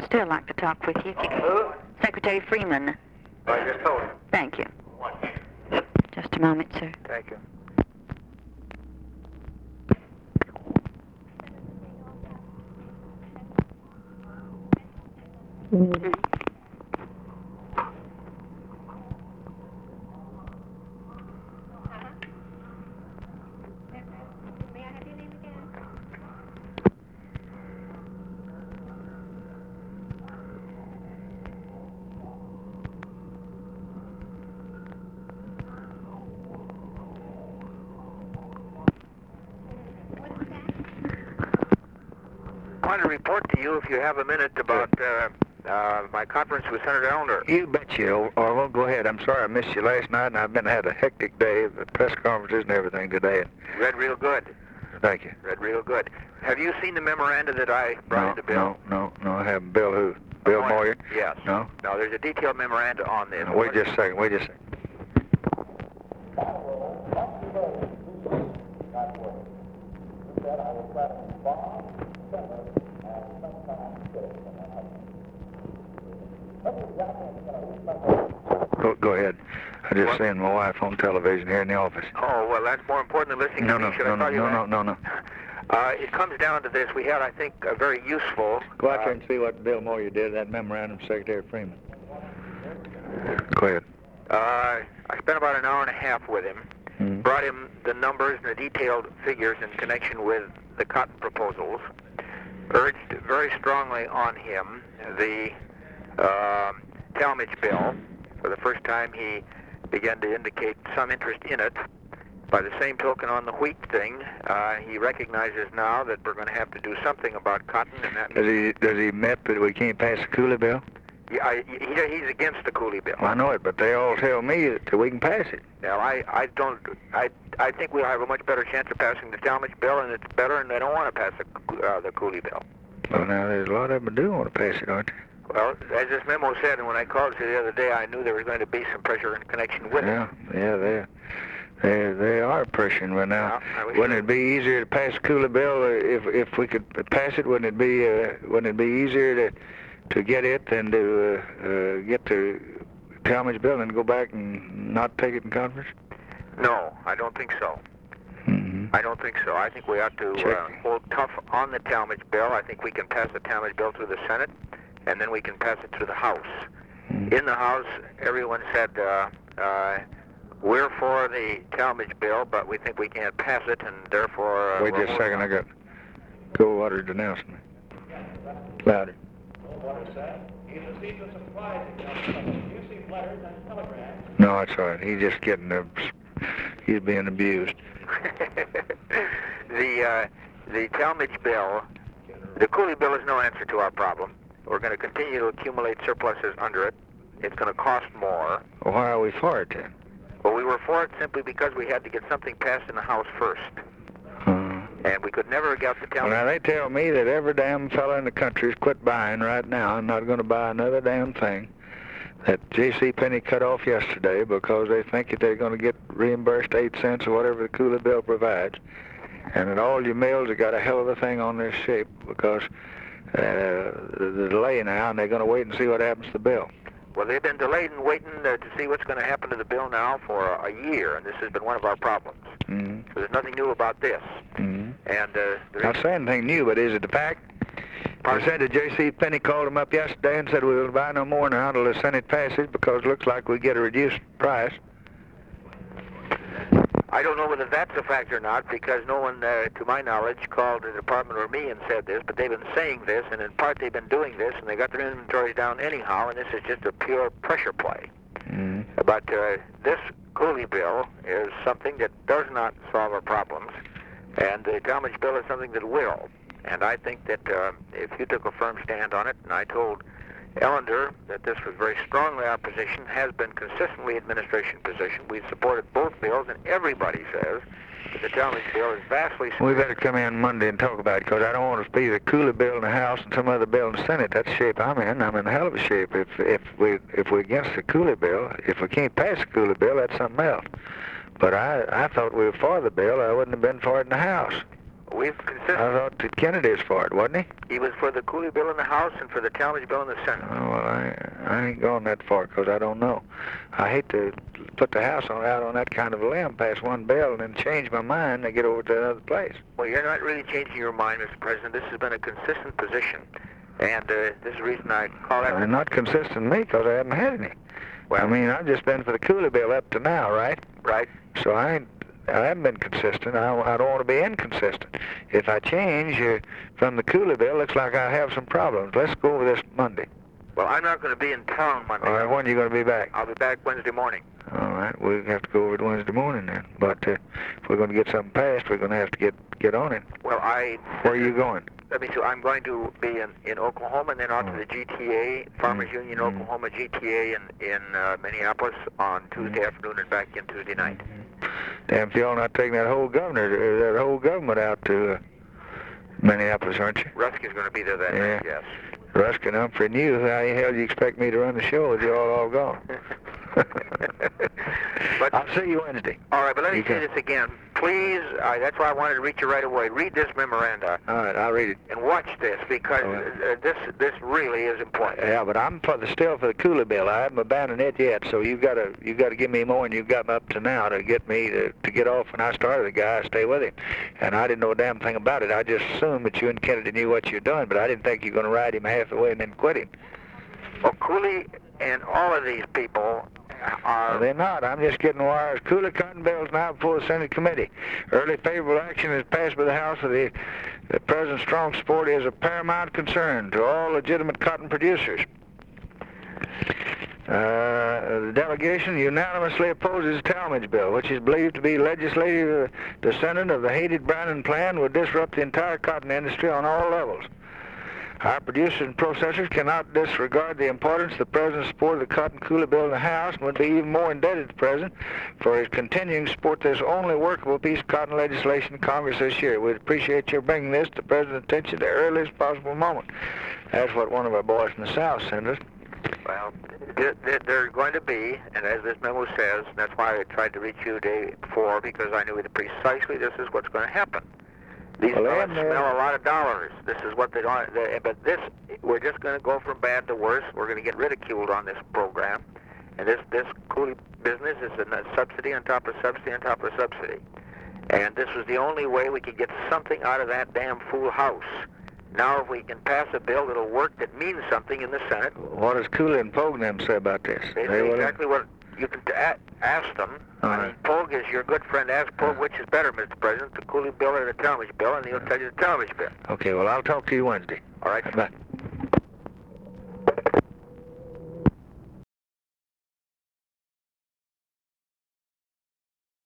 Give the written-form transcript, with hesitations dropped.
still like to talk with you. Who? Secretary Freeman. I just told him. Thank you. Just a moment, sir. Thank you. May I have your name again? I wanted to report to you, if you have a minute, about my conference with Senator Ellender. You bet you, Orville. Go ahead. I'm sorry I missed you last night, and I've had a hectic day of press conferences and everything today. Read real good. Thank you. Read real good. Have you seen the memoranda that I brought into Bill? No, I haven't. Bill who? Bill Moyer? Yes. No? No, there's a detailed memoranda on this. No, wait just a second. Go ahead. I just seen my wife on television here in the office. Oh, well, that's more important than listening to me. Should I tell you that? No. It comes down to this. We had, I think, a very useful... Go out there and see what Bill Moyer did, that memorandum, Secretary Freeman. Go ahead. I spent about an hour and a half with him. Mm-hmm. Brought him the numbers and the detailed figures in connection with the cotton proposals. Urged very strongly on him the Talmadge bill. For the first time, he began to indicate some interest in it. By the same token, on the wheat thing, he recognizes now that we're going to have to do something about cotton, and that means... Does he admit that we can't pass the Cooley bill? Yeah, he's against the Cooley bill. I know it, but they all tell me that we can pass it. Now, I think we'll have a much better chance of passing the Talmadge bill, and it's better, and they don't want to pass the Cooley bill. Well, now, there's a lot of them that do want to pass it, aren't there? Well, as this memo said, and when I called you the other day, I knew there was going to be some pressure in connection with it. Yeah, they are pressuring right now. Wouldn't it be easier to pass the Cooley bill if we could pass it? Wouldn't it be easier to get it than to get the Talmadge bill and go back and not take it in conference? No, I don't think so. Mm-hmm. I don't think so. I think we ought to hold tough on the Talmadge bill. I think we can pass the Talmadge bill through the Senate, and then we can pass it through the House. Mm-hmm. In the House, everyone said, we're for the Talmadge bill, but we think we can't pass it, and therefore... Wait just a second, I got Goldwater's announcement. Louder. Goldwater said he's received a surprise abusive letters and telegrams. No, it's all right. He's just he's being abused. The Talmadge bill, the Cooley bill is no answer to our problem. We're going to continue to accumulate surpluses under it. It's going to cost more. Well, why are we for it then? Well, we were for it simply because we had to get something passed in the House first. And we could never get the Talmadge... Well, now, they tell me that every damn fellow in the country's quit buying right now and not going to buy another damn thing. That J.C. Penney cut off yesterday because they think that they're going to get reimbursed 8 cents or whatever the Cooley bill provides. And that all your mills have got a hell of a thing on their shape because the delay now, and they're going to wait and see what happens to the bill. Well, they've been delayed and waiting to see what's going to happen to the bill now for a year, and this has been one of our problems. Mm-hmm. So there's nothing new about this. Mm-hmm. And not saying anything new, but is it the fact? They said that J.C. Penney called them up yesterday and said we will buy no more now until the Senate passes because it looks like we get a reduced price. I don't know whether that's a fact or not, because no one, to my knowledge, called the department or me and said this, but they've been saying this, and in part they've been doing this, and they got their inventories down anyhow, and this is just a pure pressure play. Mm-hmm. But this Cooley bill is something that does not solve our problems, and the Talmadge bill is something that will. And I think that if you took a firm stand on it, and I told Ellender that this was very strongly our position, has been consistently administration position. We've supported both bills, and everybody says that the Talmadge bill is vastly... We better come in Monday and talk about it, because I don't want to be the Cooley bill in the House and some other bill in the Senate. That's the shape I'm in. I'm in a hell of a shape. If we're against the Cooley bill, if we can't pass the Cooley bill, that's something else. But I thought we were for the bill. I wouldn't have been for it in the House. We've I consistent. thought that Kennedy was for it, wasn't he? He was for the Cooley bill in the House and for the Talmadge bill in the Senate. Oh, well, I ain't going that far because I don't know. I hate to put the House out on that kind of a limb, pass one bill, and then change my mind and get over to another place. Well, you're not really changing your mind, Mr. President. This has been a consistent position. And this is the reason I call that... And not consistent to me because I haven't had any. Well, I mean, I've just been for the Cooley bill up to now, right? right. So I haven't been consistent. I don't want to be inconsistent. If I change from the Cooley bill, looks like I have some problems. Let's go over this Monday. Well, I'm not going to be in town Monday. All right, when are you going to be back? I'll be back Wednesday morning. All right, we'll have to go over it Wednesday morning then. But if we're going to get something passed, we're going to have to get on it. Well, Where are you going? Let me see. I'm going to be in Oklahoma and then on to the GTA, Farmers Union, Oklahoma, GTA in Minneapolis on Tuesday afternoon and back in Tuesday night. Damn, if y'all not taking that whole government out to Minneapolis, aren't you? Rusky's going to be there that Yeah. night, yes. Rusk and Humphrey and you, how the hell do you expect me to run the show if you're all gone? But I'll see you Wednesday. all right, but let me You say can- this again. Please, that's why I wanted to reach you right away. Read this memoranda All right, I'll read it. and watch this because All right. this really is important. Yeah, but I'm still for the Cooley bill. I haven't abandoned it yet. So you've got to give me more than you've got me up to now to get me to get off. When I started, the guy, I stay with him, and I didn't know a damn thing about it. I just assumed that you and Kennedy knew what you're doing, but I didn't think you were going to ride him half the way and then quit him. Well, Cooley and all of these people Well, are... they're not. I'm just getting wires. Cooley cotton bill's now before the Senate committee. Early favorable action is passed by the House of the President's strong support is a paramount concern to all legitimate cotton producers. The delegation unanimously opposes the Talmadge bill, which is believed to be legislative descendant of the hated Brannan plan, would disrupt the entire cotton industry on all levels. Our producers and processors cannot disregard the importance of the President's support of the Cotton Cooley bill in the House and would be even more indebted to the President for his continuing support of this only workable piece of cotton legislation in Congress this year. We'd appreciate your bringing this to the President's attention at the earliest possible moment. That's what one of our boys from the South sent us. Well, they're going to be, and as this memo says, and that's why I tried to reach you the day before, because I knew that precisely this is what's going to happen. These Well, fellas they have- smell a lot of dollars. This is what they don't. But this, we're just going to go from bad to worse. We're going to get ridiculed on this program, and this Cooley business is a subsidy on top of subsidy on top of subsidy. And this was the only way we could get something out of that damn fool House. Now, if we can pass a bill that'll work, that means something in the Senate, What does Cooley and Pogue them say about this? they They say will- exactly what you can ask them. All I right. mean, Pogue is your good friend. Ask Pogue which is better, Mr. President, the Cooley bill or the Talmadge bill, and he'll tell you the Talmadge bill. Okay, well, I'll talk to you Wednesday. All right? Bye.